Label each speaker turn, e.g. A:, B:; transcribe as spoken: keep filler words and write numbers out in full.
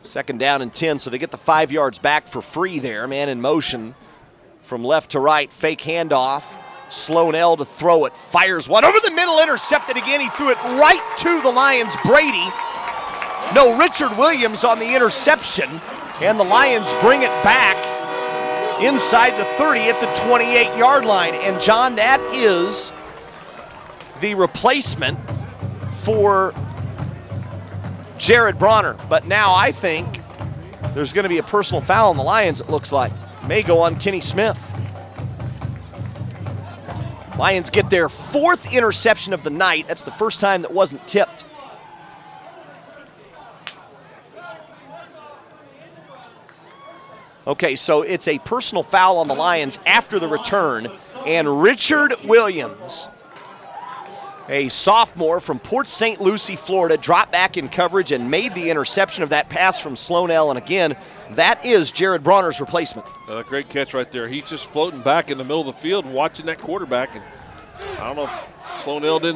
A: Second down and ten, so they get the five yards back for free there. Man in motion from left to right, fake handoff. Sloan-L to throw it, fires one over the middle, intercepted again. He threw it right to the Lions' Brady. No Richard Williams on the interception, and the Lions bring it back inside the thirty at the twenty-eight-yard line. And, John, that is the replacement for Jared Bronner. But now I think there's going to be a personal foul on the Lions, it looks like. May go on Kenny Smith. Lions get their fourth interception of the night. That's the first time that wasn't tipped. Okay, so it's a personal foul on the Lions after the return, and Richard Williams, a sophomore from Port Saint Lucie, Florida, dropped back in coverage and made the interception of that pass from Sloan-L. And again, that is Jared Bronner's replacement.
B: Uh, great catch right there. He's just floating back in the middle of the field and watching that quarterback. And I don't know if Sloan-L didn't